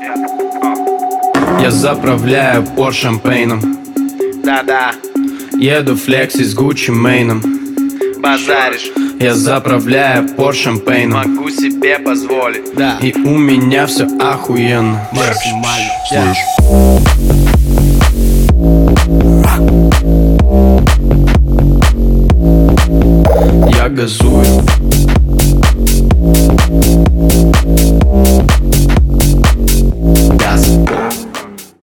Я заправляю пор шампейном. Да-да, Еду флекси с Гуччи Мейном. базаришь, Я заправляю пор шампейном. могу себе позволить. Да, И у меня все охуенно. максимально. Я газую,